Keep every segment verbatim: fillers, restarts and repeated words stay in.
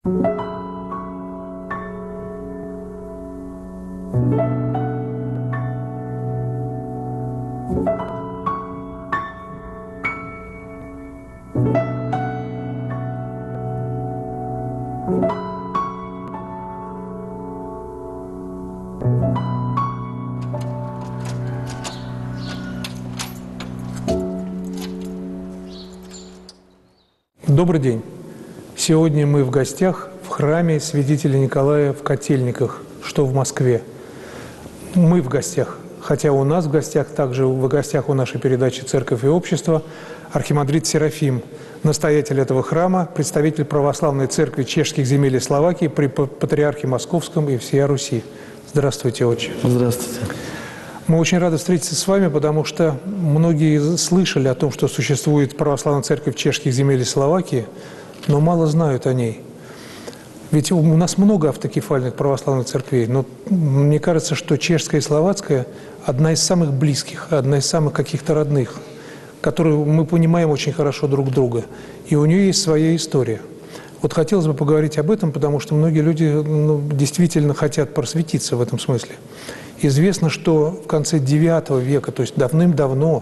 Добрый день. Сегодня мы в гостях в храме святителя Николая в Котельниках, что в Москве. Мы в гостях, хотя у нас в гостях, также в гостях у нашей передачи «Церковь и общество» архимандрит Серафим, настоятель этого храма, представитель православной церкви чешских земель и Словакии при патриархе Московском и всея Руси. Здравствуйте, отче. Здравствуйте. Мы очень рады встретиться с вами, потому что многие слышали о том, что существует православная церковь чешских земель и Словакии, но мало знают о ней. Ведь у нас много автокефальных православных церквей, но мне кажется, что чешская и словацкая одна из самых близких, одна из самых каких-то родных, которую мы понимаем очень хорошо друг друга, и у нее есть своя история. Вот хотелось бы поговорить об этом, потому что многие люди ну, действительно хотят просветиться в этом смысле. Известно, что в конце девятого века, то есть давным-давно,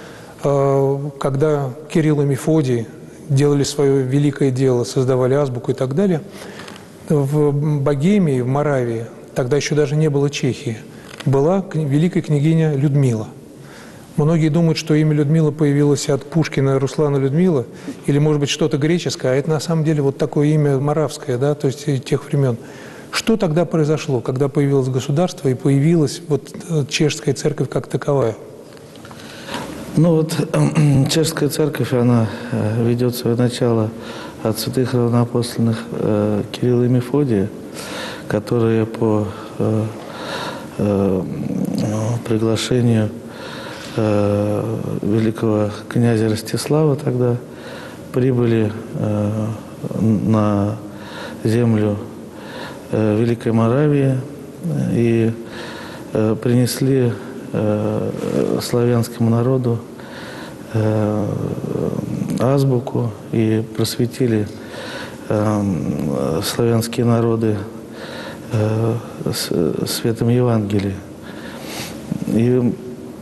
когда Кирилл и Мефодий делали свое великое дело, создавали азбуку и так далее, в Богемии, в Моравии, тогда еще даже не было Чехии, была великая княгиня Людмила. Многие думают, что имя Людмила появилось от Пушкина Руслана Людмила, или, может быть, что-то греческое, а это на самом деле вот такое имя моравское, да, то есть тех времен. Что тогда произошло, когда появилось государство и появилась вот чешская церковь как таковая? Ну вот чешская церковь, она ведет свое начало от святых равноапостольных э, Кирилла и Мефодия, которые по э, э, приглашению э, великого князя Ростислава тогда прибыли э, на землю э, Великой Моравии и э, принесли э, славянскому народу э, азбуку и просветили э, славянские народы э, с, светом Евангелия. И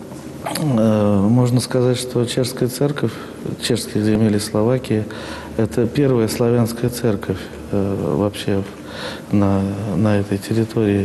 э, можно сказать, что чешская церковь, чешских земель и Словакии, это первая славянская церковь э, вообще на, на этой территории.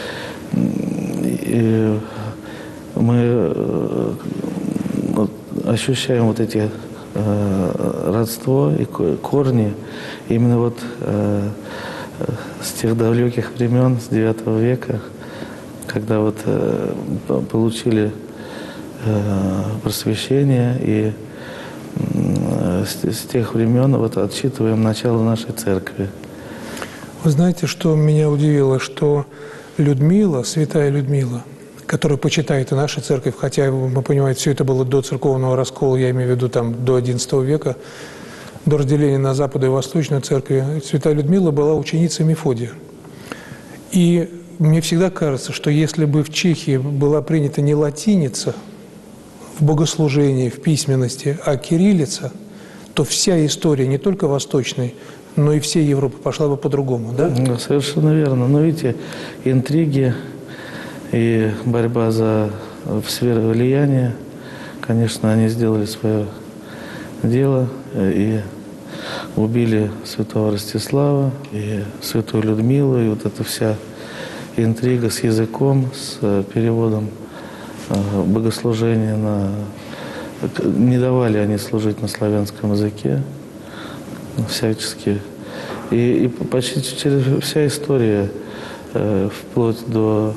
И мы э, ощущаем вот эти э, родство и корни именно вот э, с тех далеких времен, с девятого века, когда вот э, получили э, просвещение и э, с, с тех времен вот отсчитываем начало нашей церкви. Вы знаете, что меня удивило, что Людмила, святая Людмила, которую почитает и наша церковь, хотя, мы понимаем, все это было до церковного раскола, я имею в виду там до одиннадцатого века, до разделения на Западную и Восточную церкви, святая Людмила была ученицей Мефодия. И мне всегда кажется, что если бы в Чехии была принята не латиница в богослужении, в письменности, а кириллица, то вся история не только восточной, но и всей Европы пошла бы по-другому, да? Совершенно верно. Но видите, интриги и борьба за сферы влияния, конечно, они сделали свое дело и убили святого Ростислава и святую Людмилу, и вот эта вся интрига с языком, с переводом богослужения на... Не давали они служить на славянском языке всячески. И, и почти через вся история, э, вплоть до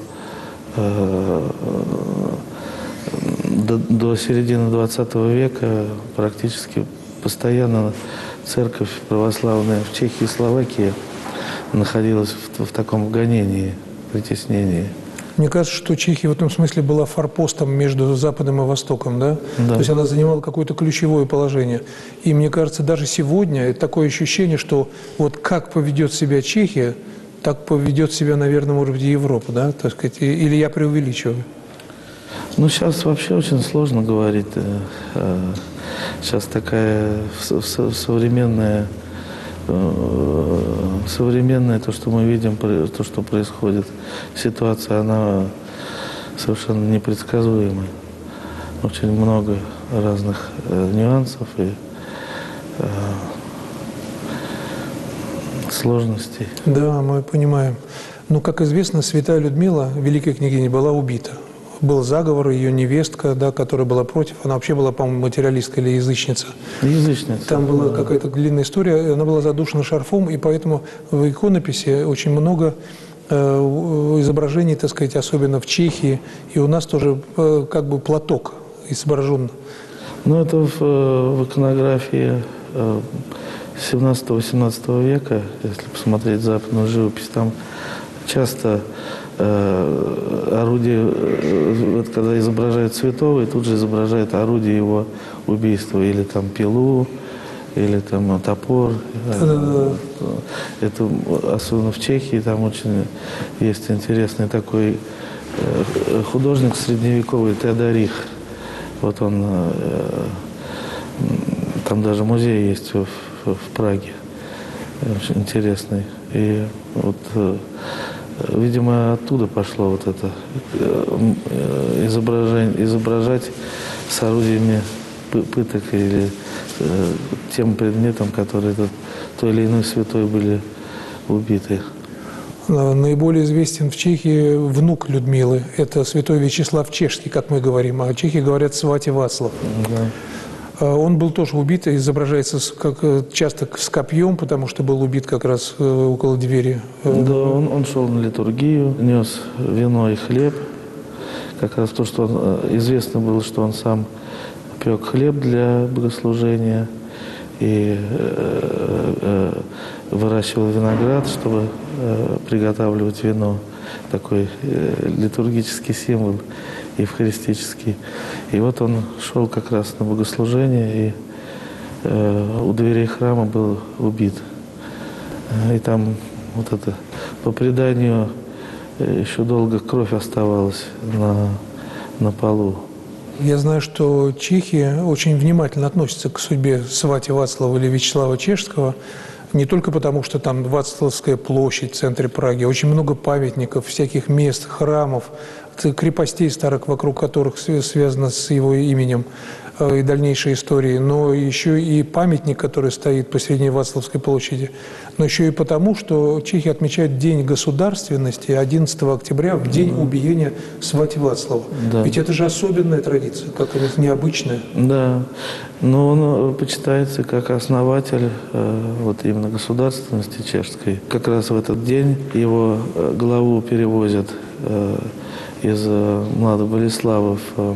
До, до середины двадцатого века практически постоянно церковь православная в Чехии и Словакии находилась в, в таком гонении, притеснении. Мне кажется, что Чехия в этом смысле была форпостом между Западом и Востоком, да? Да. То есть она занимала какое-то ключевое положение. И мне кажется, даже сегодня такое ощущение, что вот как поведет себя Чехия, так поведет себя, наверное, может быть, и Европа, да, так сказать, или я преувеличиваю? Ну, сейчас вообще очень сложно говорить. Сейчас такая современная современное, то, что мы видим, то, что происходит, ситуация, она совершенно непредсказуемая. Очень много разных э, нюансов и э, сложностей. Да, мы понимаем. Но, как известно, святая Людмила, великая княгиня, была убита. Был заговор, ее невестка, да, которая была против. Она вообще была, по-моему, материалистка или язычница. Язычница. Там была какая-то длинная история. Она была задушена шарфом, и поэтому в иконописи очень много э, изображений, так сказать, особенно в Чехии. И у нас тоже э, как бы платок изображен. Ну, это в, в иконографии семнадцатого-восемнадцатого века, если посмотреть западную живопись, там часто э, орудие, э, вот когда изображают святого, и тут же изображают орудие его убийства, или там пилу, или там топор. Да-да-да. Это особенно в Чехии, там очень есть интересный такой э, художник средневековый Теодорих. Вот он, э, там даже музей есть в, в, в Праге, очень интересный. И вот, э, видимо, оттуда пошло вот это э, изображение, изображать с орудиями пыток или э, тем предметом, который этот, той или иной святой были убиты. Наиболее известен в Чехии внук Людмилы. Это святой Вячеслав Чешский, как мы говорим. А чехи говорят Свати Вацлав. Да. Он был тоже убит, изображается как, часто с копьем, потому что был убит как раз около двери. Да, он, он шел на литургию, нес вино и хлеб. Как раз то, что он, известно было, что он сам пек хлеб для богослужения и э, э, выращивал виноград, чтобы э, приготавливать вино. Такой э, литургический символ, евхаристический. И вот он шел как раз на богослужение, и э, у дверей храма был убит. И там вот это, по преданию, еще долго кровь оставалась на, на полу. Я знаю, что чехи очень внимательно относятся к судьбе Свати Вацлава или Вячеслава Чешского, не только потому, что там Вацлавская площадь в центре Праги, очень много памятников, всяких мест, храмов, крепостей старых, вокруг которых связано с его именем и дальнейшей историей, но еще и памятник, который стоит посередине Вацлавской площади, но еще и потому, что чехи отмечают День государственности одиннадцатого октября, в день убиения Свати Вацлава. Да. Ведь это же особенная традиция, как-то необычная. Да, но он почитается как основатель э, вот именно государственности чешской. Как раз в этот день его э, главу перевозят э, из э, Младо-Болеслава в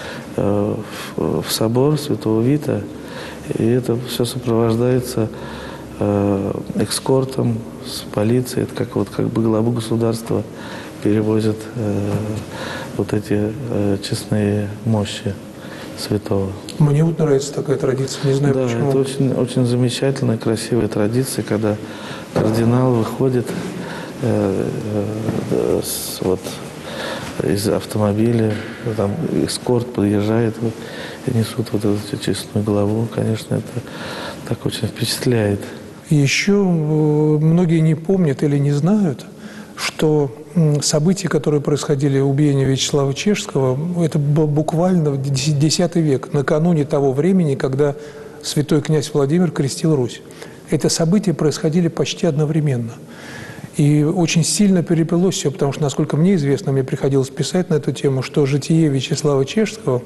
В, в собор Святого Вита, и это все сопровождается э, экскортом с полицией. Это как вот как бы главу государства перевозят э, вот эти э, честные мощи святого. Мне вот нравится такая традиция, не знаю да, почему. Это очень, очень замечательная, красивая традиция, когда кардинал выходит э, э, с, вот, из автомобиля, там эскорт подъезжает и несут вот эту честную главу. Конечно, это так очень впечатляет. Еще многие не помнят или не знают, что события, которые происходили, убиение Вячеслава Чешского, это был буквально десятый век, накануне того времени, когда святой князь Владимир крестил Русь. Это события происходили почти одновременно. И очень сильно переплелось все, потому что, насколько мне известно, мне приходилось писать на эту тему, что житие Вячеслава Чешского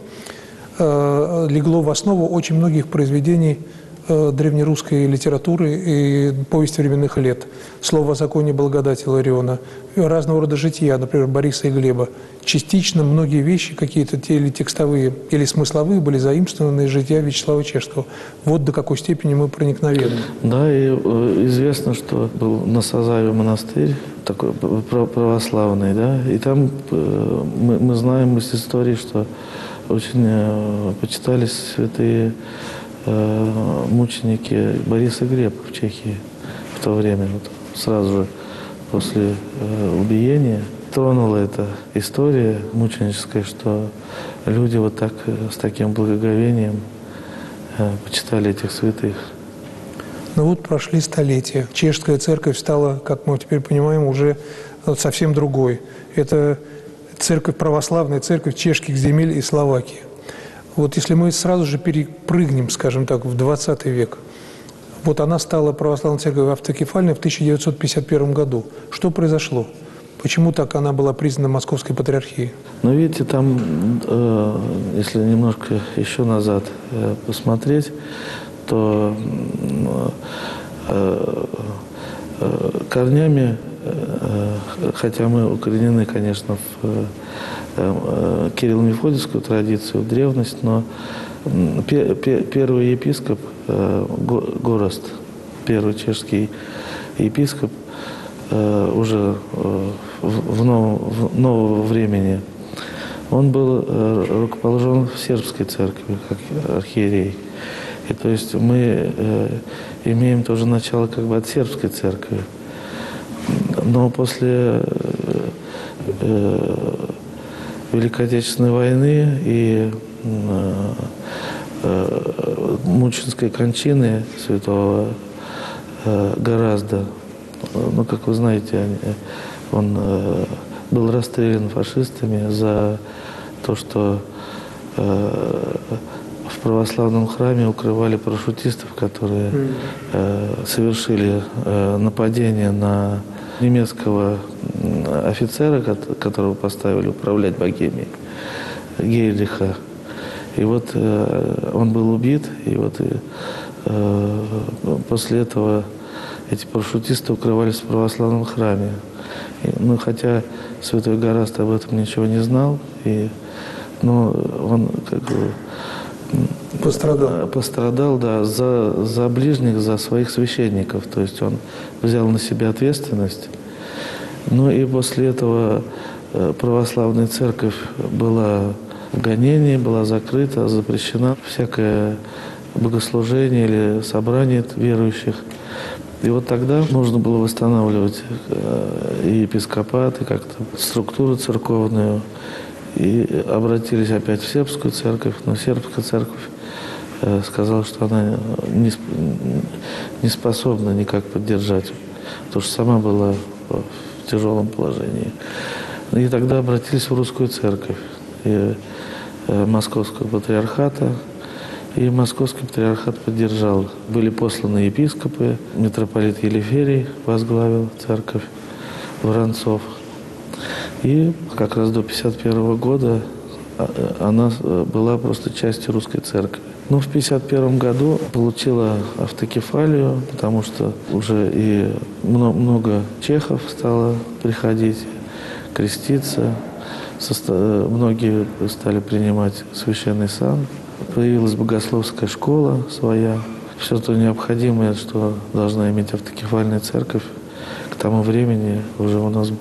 э, легло в основу очень многих произведений э, древнерусской литературы и повести временных лет. «Слово о законе благодати» Лариона, разного рода жития, например, Бориса и Глеба. Частично многие вещи, какие-то те или текстовые, или смысловые, были заимствованы из жития Вячеслава Чешского. Вот до какой степени мы проникновенны. Да, и э, известно, что был на Сазаве монастырь, такой православный, да, и там э, мы, мы знаем из истории, что очень э, почитались святые э, мученики Борис и Глеб в Чехии в то время, вот, сразу же после э, убиения. Тронула эта история мученическая, что люди вот так, с таким благоговением э, почитали этих святых. Но вот прошли столетия. Чешская церковь стала, как мы теперь понимаем, уже совсем другой. Это церковь, православная церковь чешских земель и Словакии. Вот если мы сразу же перепрыгнем, скажем так, в двадцатый век, вот она стала православной церковью автокефальной в тысяча девятьсот пятьдесят первом году. Что произошло? Почему так она была признана Московской патриархией? Ну, видите, там, э, если немножко еще назад э, посмотреть, то э, э, корнями, э, хотя мы укоренены, конечно, в э, э, Кирилло-Мефодиевскую традицию, в древность, но пе пе первый епископ, э, Гораст, первый чешский епископ, э, уже э, в, новом, в нового времени, он был э, рукоположен в сербской церкви, как архиерей. И то есть мы э, имеем тоже начало как бы от сербской церкви. Но после э, Великой Отечественной войны и э, э, мученской кончины святого э, Горазда, ну, как вы знаете, он э, был расстрелян фашистами за то, что э, в православном храме укрывали парашютистов, которые э, совершили э, нападение на немецкого офицера, которого поставили управлять Богемией, Гейдриха. И вот э, он был убит, и вот э, после этого эти парашютисты укрывались в православном храме. И, ну, хотя святой Гораст об этом ничего не знал, и, но он как бы Пострадал. Пострадал, да, за, за ближних, за своих священников. То есть он взял на себя ответственность. Ну и после этого православная церковь была в гонении, была закрыта, запрещена всякое богослужение или собрание верующих. И вот тогда нужно было восстанавливать и епископат, и как-то структуру церковную. И обратились опять в сербскую церковь, но сербская церковь э, сказала, что она не, не способна никак поддержать, потому что сама была в тяжелом положении. И тогда обратились в русскую церковь, и, э, Московского патриархата, и Московский патриархат поддержал. Были посланы епископы, митрополит Елеферий возглавил церковь, Воронцов. И как раз до пятьдесят первого года она была просто частью русской церкви. Но в пятьдесят первом году получила автокефалию, потому что уже и много чехов стало приходить, креститься. Многие стали принимать священный сан. Появилась богословская школа своя. Все то необходимое, что должна иметь автокефальная церковь, к тому времени уже у нас было.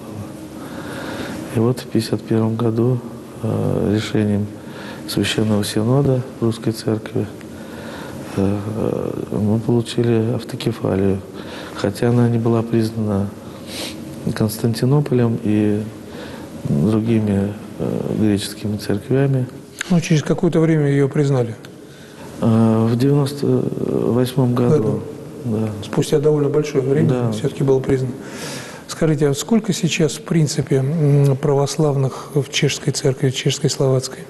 И вот в пятьдесят первом году э, решением Священного Синода Русской Церкви э, мы получили автокефалию, хотя она не была признана Константинополем и другими э, греческими церквями. Ну, через какое-то время ее признали? Э, в девяносто восьмом году. Да. Спустя довольно большое время, да, все-таки было признано. Скажите, а сколько сейчас, в принципе, православных в чешской церкви, в чешской, словацкой?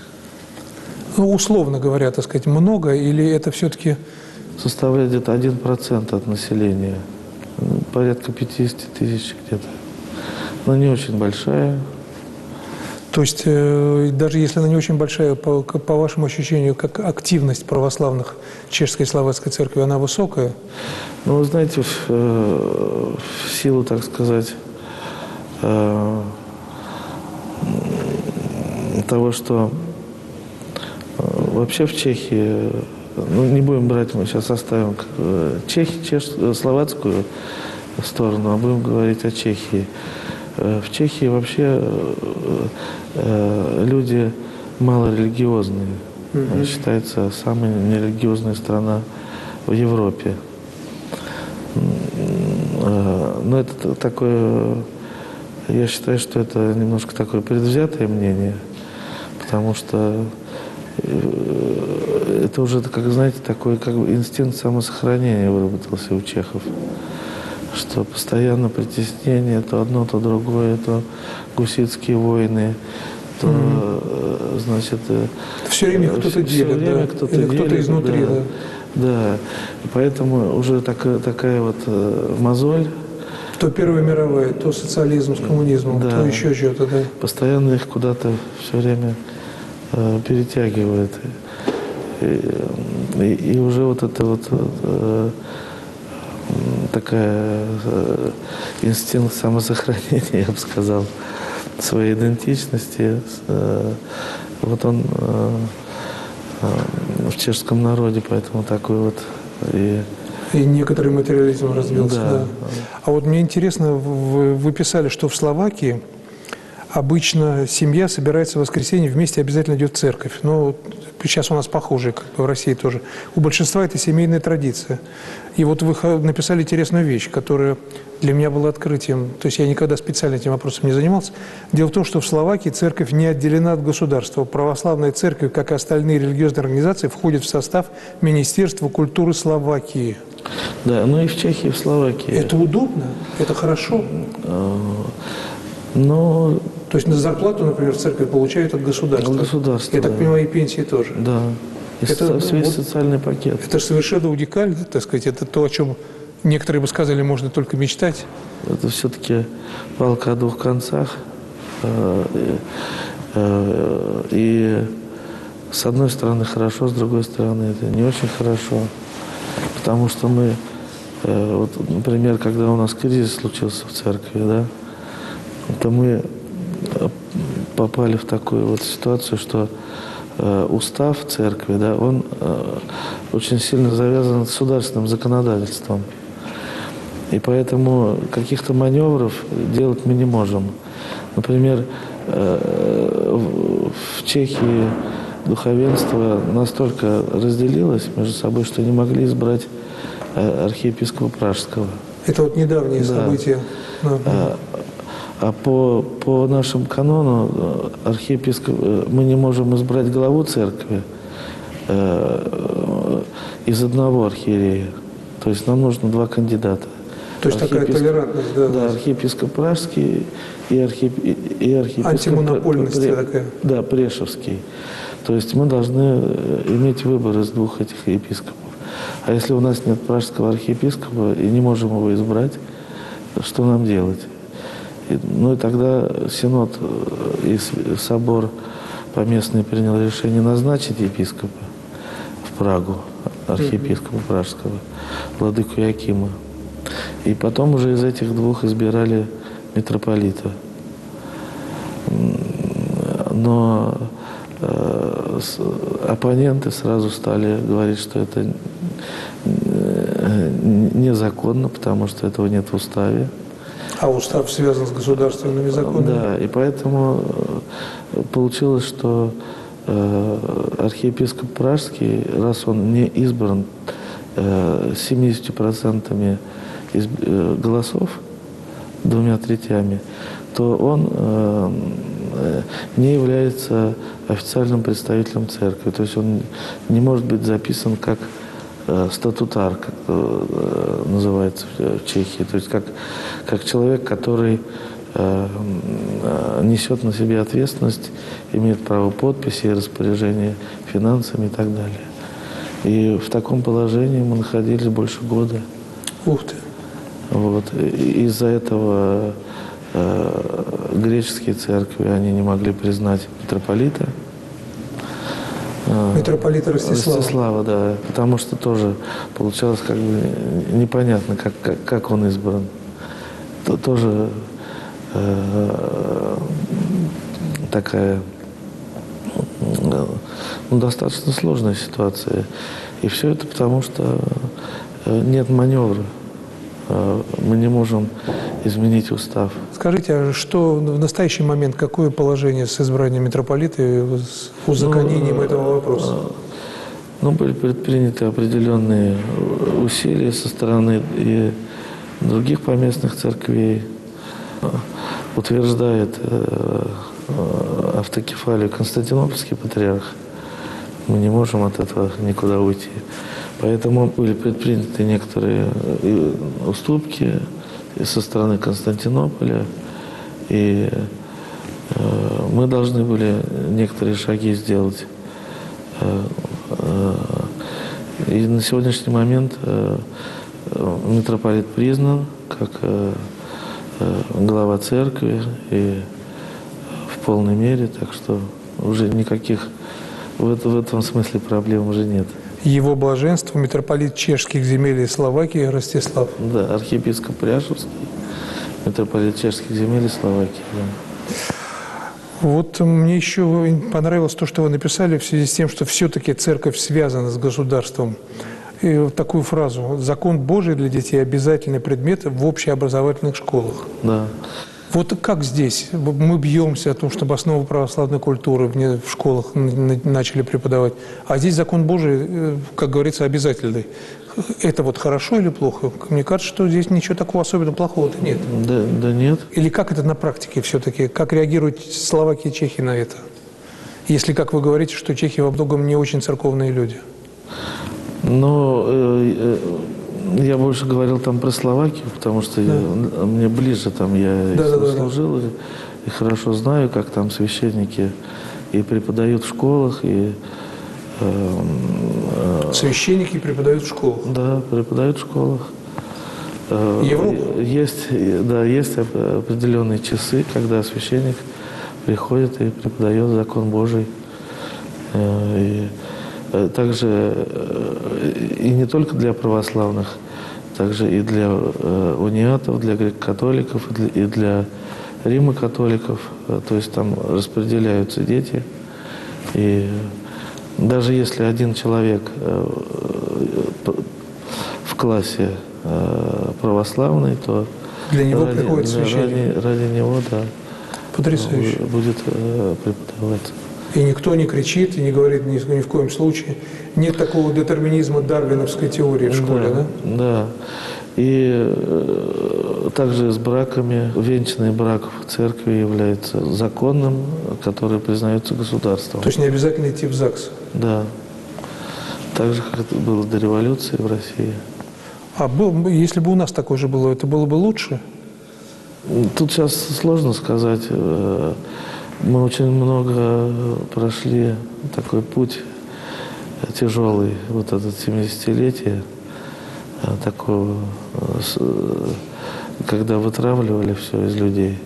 Ну, условно говоря, так сказать, много или это все-таки… Составляет где-то один процент от населения. Порядка пятьдесят тысяч где-то. Но не очень большая. То есть, э, даже если она не очень большая, по, по вашему ощущению, как активность православных чешской и словацкой церкви, она высокая? Ну, вы знаете, в, э, в силу, так сказать, э, того, что э, вообще в Чехии, ну, не будем брать, мы сейчас оставим э, Чехи, чеш, словацкую сторону, а будем говорить о Чехии. Э, в Чехии вообще э, люди малорелигиозные. Mm-hmm. Считается самая нерелигиозная страна в Европе. Но это такое, я считаю, что это немножко такое предвзятое мнение, потому что это уже, как знаете, такой как бы инстинкт самосохранения выработался у чехов. Что постоянно притеснение, то одно, то другое, то гуситские войны, то, mm-hmm. значит... Все время кто-то делит, да? Кто-то Или делит, кто-то изнутри, да. да. Да, и поэтому уже так, такая вот мозоль. То Первая мировая, то социализм с коммунизмом, да. То еще что-то, да. Постоянно их куда-то все время э, перетягивает. И, и, и уже вот это вот э, такая э, инстинкт самосохранения, я бы сказал, своей идентичности. Э, вот он э, э, в чешском народе, поэтому такой вот и... И некоторый материализм развился, да. да. А вот мне интересно, вы, вы писали, что в Словакии обычно семья собирается в воскресенье, вместе обязательно идет в церковь. Но сейчас у нас похоже, как в России тоже. У большинства это семейная традиция. И вот вы написали интересную вещь, которая для меня была открытием. То есть я никогда специально этим вопросом не занимался. Дело в том, что в Словакии церковь не отделена от государства. Православная церковь, как и остальные религиозные организации, входит в состав Министерства культуры Словакии. Да, ну и в Чехии, и в Словакии. Это удобно? Это хорошо? Но... То есть на зарплату, например, церковь получает от государства? От государства, Я так да. понимаю, и пенсии тоже? Да. Это весь вот, социальный пакет. Это же совершенно уникально, так сказать. Это то, о чем некоторые бы сказали, можно только мечтать. Это все-таки палка о двух концах. И с одной стороны хорошо, с другой стороны это не очень хорошо. Потому что мы, вот, например, когда у нас кризис случился в церкви, да, то мы попали в такую вот ситуацию, что э, устав церкви, да, он э, очень сильно завязан с государственным законодательством. И поэтому каких-то маневров делать мы не можем. Например, э, в Чехии духовенство настолько разделилось между собой, что не могли избрать архиепископа Пражского. Это вот недавние да. события. А, а по, по нашему канону архиепископ, мы не можем избрать главу церкви э, из одного архиерея. То есть нам нужно два кандидата. То есть такая толерантность, да? Да, архиепископ Пражский и, архиеп, и архиепископ... Антимонопольность Пре, такая. Да, Прешевский. То есть мы должны иметь выбор из двух этих епископов. А если у нас нет пражского архиепископа и не можем его избрать, что нам делать? И, ну и тогда Синод и собор поместный принял решение назначить епископа в Прагу, архиепископа Пражского, владыку Якима. И потом уже из этих двух избирали митрополита. Но э, с, оппоненты сразу стали говорить, что это незаконно, потому что этого нет в уставе. А устав связан с государственными законами? Да, и поэтому получилось, что э, архиепископ Пражский, раз он не избран э, семьдесят процентов из э, голосов, двумя третями, то он э, не является официальным представителем церкви. То есть он не может быть записан как э, статутар, как э, называется в Чехии. То есть как, как человек, который э, э, несет на себе ответственность, имеет право подписи, распоряжения финансами и так далее. И в таком положении мы находились больше года. Ух ты! Вот. И из-за этого э, греческие церкви, они не могли признать митрополита. Э, митрополита Ростислава. Ростислава, да. Потому что тоже получалось как бы непонятно, как, как, как он избран. То, тоже э, такая э, ну, достаточно сложная ситуация. И все это потому, что нет маневра. Мы не можем изменить устав. Скажите, а что в настоящий момент, какое положение с избранием митрополита и с узаконением ну, этого вопроса? Ну, были предприняты определенные усилия со стороны и других поместных церквей. Утверждает автокефалию Константинопольский патриарх. Мы не можем от этого никуда уйти. Поэтому были предприняты некоторые уступки со стороны Константинополя, и мы должны были некоторые шаги сделать. И на сегодняшний момент митрополит признан как глава церкви и в полной мере, так что уже никаких в, это, в этом смысле проблем уже нет. Его блаженство, митрополит чешских земель и Словакии Ростислав. Да, архиепископ Пряшевский, митрополит чешских земель и Словакии. Да. Вот мне еще понравилось то, что вы написали в связи с тем, что все-таки церковь связана с государством. И вот такую фразу: «Закон Божий для детей – обязательный предмет в общеобразовательных школах». Да. Вот как здесь? Мы бьемся о том, чтобы основы православной культуры в школах начали преподавать. А здесь закон Божий, как говорится, обязательный. Это вот хорошо или плохо? Мне кажется, что здесь ничего такого особенно плохого-то нет. Да, да нет. Или как это на практике все-таки? Как реагируют Словакия и Чехия на это? Если, как вы говорите, что чехи во многом не очень церковные люди. Но э, э, я больше говорил там про Словакию, потому что да. я, мне ближе там я да, да, служил, да. И, и хорошо знаю, как там священники и преподают в школах, и э, э, священники преподают в школах. Да, преподают в школах. Э, Европа? Есть, да, есть определенные часы, когда священник приходит и преподает закон Божий. Э, и, Также и не только для православных, также и для униатов, для греко-католиков, и для римо-католиков. То есть там распределяются дети. И даже если один человек в классе православный, то для него ради, приходит священник. Ради, ради него, да, потрясающе, будет преподаваться. И никто не кричит и не говорит ни, ни в коем случае. Нет такого детерминизма дарвиновской теории в школе, да? Да, да. И э, также с браками. Венчанный брак в церкви является законным, который признается государством. То есть не обязательно идти в ЗАГС? Да. Так же, как это было до революции в России. А был, если бы у нас такое же было, это было бы лучше? Тут сейчас сложно сказать. Мы очень много прошли такой путь тяжелый, вот это семидесятилетие, такого, когда вытравливали все из людей.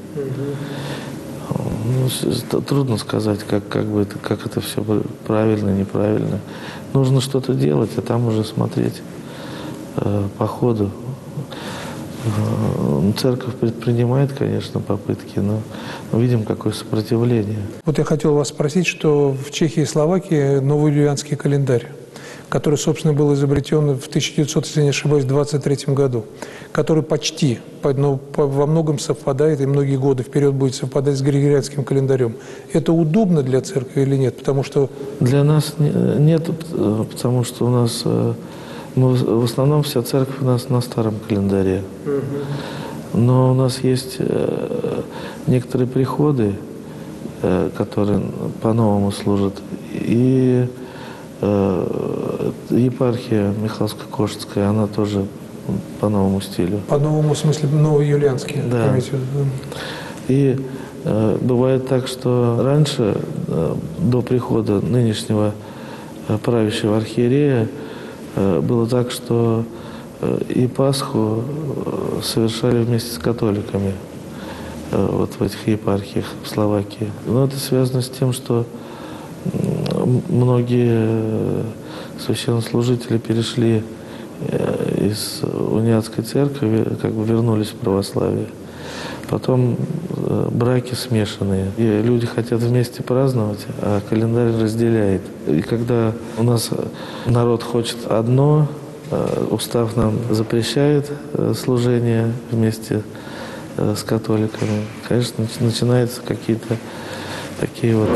Ну, трудно сказать, как, как, бы это, как это все правильно, неправильно. Нужно что-то делать, а там уже смотреть э, по ходу. Церковь предпринимает, конечно, попытки, но мы видим, какое сопротивление. Вот я хотел вас спросить, что в Чехии и Словакии новый юлианский календарь, который, собственно, был изобретен в тысяча девятьсот, если не ошибаюсь, двадцать третьем году, который почти, но во многом совпадает, и многие годы вперед будет совпадать с григорианским календарем. Это удобно для церкви или нет? Потому что... Для нас нет, потому что у нас... Мы, в основном вся церковь у нас на старом календаре. Но у нас есть э, некоторые приходы, э, которые по-новому служат. И э, епархия Михайловско-Кошетская, она тоже по новому стилю. По новому, в смысле, новоюлианский? Да. И э, бывает так, что раньше, э, до прихода нынешнего э, правящего архиерея, было так, что и Пасху совершали вместе с католиками вот в этих епархиях в Словакии. Но это связано с тем, что многие священнослужители перешли из униатской церкви, как бы вернулись в православие. Потом браки смешанные. И люди хотят вместе праздновать, а календарь разделяет. И когда у нас народ хочет одно, устав нам запрещает служение вместе с католиками, конечно, начинаются какие-то такие вот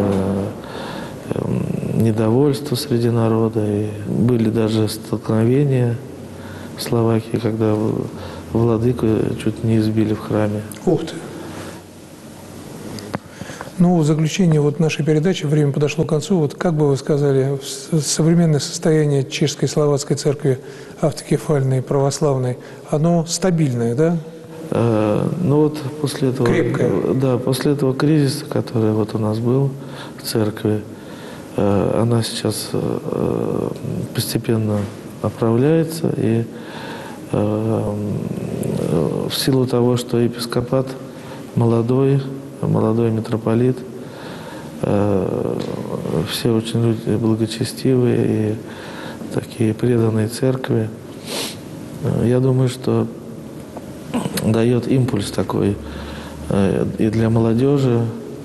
недовольства среди народа. И были даже столкновения в Словакии, когда владыку чуть не избили в храме. Ух ты! Ну, в заключение вот нашей передачи, время подошло к концу. Вот как бы вы сказали, современное состояние Чешской Словацкой Церкви автокефальной, православной, оно стабильное, да? Э, ну вот после этого... Крепкое. Да, после этого кризиса, который вот у нас был в церкви, э, она сейчас э, постепенно оправляется, и э, в силу того, что епископат молодой, молодой митрополит, э, все очень люди благочестивые и такие преданные церкви. Я думаю, что дает импульс такой э, и для молодежи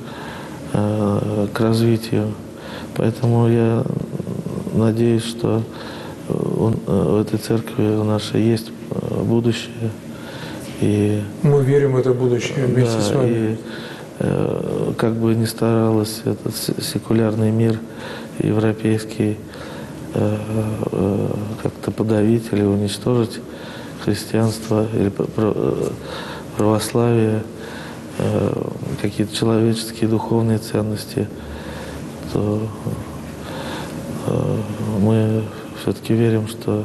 э, к развитию. Поэтому я надеюсь, что у, в этой церкви у нашей есть будущее. И, Мы верим в это будущее вместе да, с вами. И, э, как бы ни старалась этот секулярный мир европейский э, э, как-то подавить или уничтожить христианство или православие, э, какие-то человеческие духовные ценности, то э, мы все-таки верим, что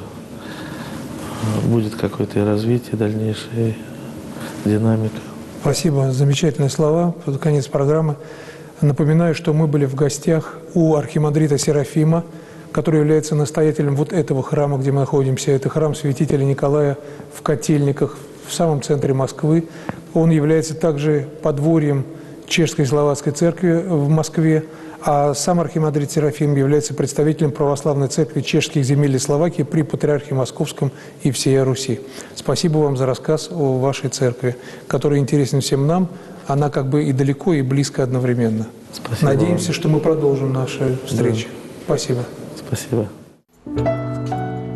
будет какое-то и развитие, дальнейшая динамика. Спасибо, замечательные слова. Под конец программы. Напоминаю, что мы были в гостях у архимандрита Серафима, который является настоятелем вот этого храма, где мы находимся. Это храм святителя Николая в Котельниках, в самом центре Москвы. Он является также подворьем Чешской Словацкой Церкви в Москве, а сам архимандрит Серафим является представителем православной церкви чешских земель и Словакии при Патриархе Московском и всей Руси. Спасибо вам за рассказ о вашей церкви, который интересен всем нам. Она как бы и далеко, и близко одновременно. Спасибо. Надеемся, что мы продолжим наши встречи. Да. Спасибо. Спасибо.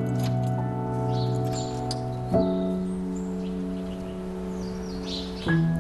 Thank you.